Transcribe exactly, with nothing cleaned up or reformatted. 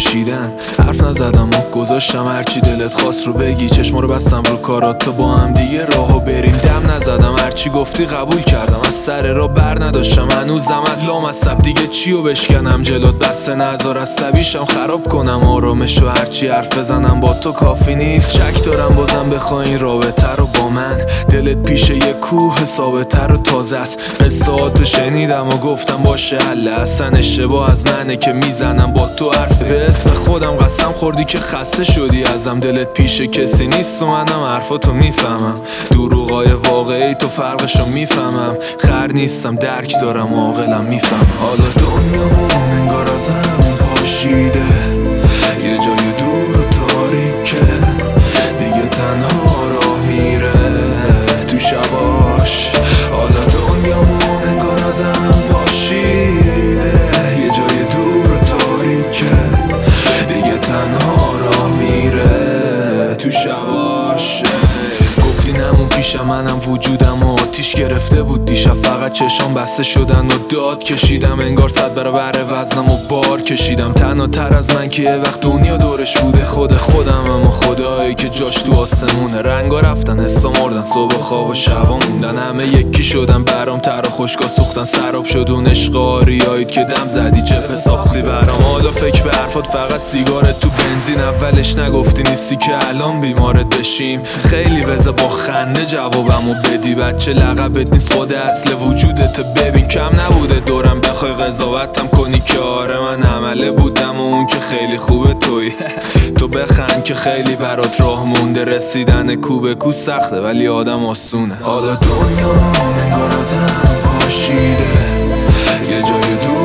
کشیدن. حرف نزدم و گذاشتم هرچی دلت خواست رو بگی. چشما رو بستم رو کارات تا با هم دیگه راهو بریم. دم نزدم هرچی گفتی قبول کردم. از سر را بر نداشتم هنوزم از لامصب. دیگه چیو بشکنم جلوت بسته نذار عصبیشم خراب کنم آرامشو. هرچی حرف بزنم با تو کافی نیست. شک دارم بازم بخوای این رابطه رو با من. دلت پیش یه کوه ثابت‌تر و تازه است. قصه‌هاتو شنیدم و گفتم باشه حل. اصلا اشتباه از منه که میزنم با تو حرف. به اسم خودم قسم خوردی که خسته شدی ازم. دلت پیش کسی نیست و منم حرفاتو میفهمم. دروغای واقعی تو فرقشو میفهمم. خر نیستم درک دارم و عاقلم میفهمم. حالا دنیامون انگار ازم پاشیده. یه جای دور و تاریکه. دیگه تنها راه میره تو شباش. حالا دنیامون انگار ازم پاشیده. یه جای دور و تاریکه. دیگه تنها راه میره تو شباش. گفتی نمون پیشم منم وجودم و آتیش گرفته بود دیشب. فقط چشام بسته شدن و داد کشیدم. انگار صد برابر وزنم و بار کشیدم. تنها تر از من که یه وقت دنیا دورش بوده خود خودم. اما خدایی که جاش تو آسمونه. رنگا رفتن حسا مردن صبح خواب و شبا موندن. همه یکی شدن برام تر و خشکا سوختن. سراب شد اون عشق آریایید که دم زدی جبه ساختی برام. حالا فکر به حرفات فقط سیگارت تو بنزین. اولش نگفتی نیستی که الان بیمارت بشیم. خیلی وزه با خنده جوابمو بدی. بچه لقبت نیست خود اصل وجودت. ببین کم نبوده دورم بخوای قضاوتم کنی که آره من عمله بودم و اون که خیلی خوبه توی. تو بخند که خیلی برات راه مونده. رسیدن کو به کو سخته ولی آدم آسونه. حالا دنیامون انگار ازم پاشیده. یه جای دور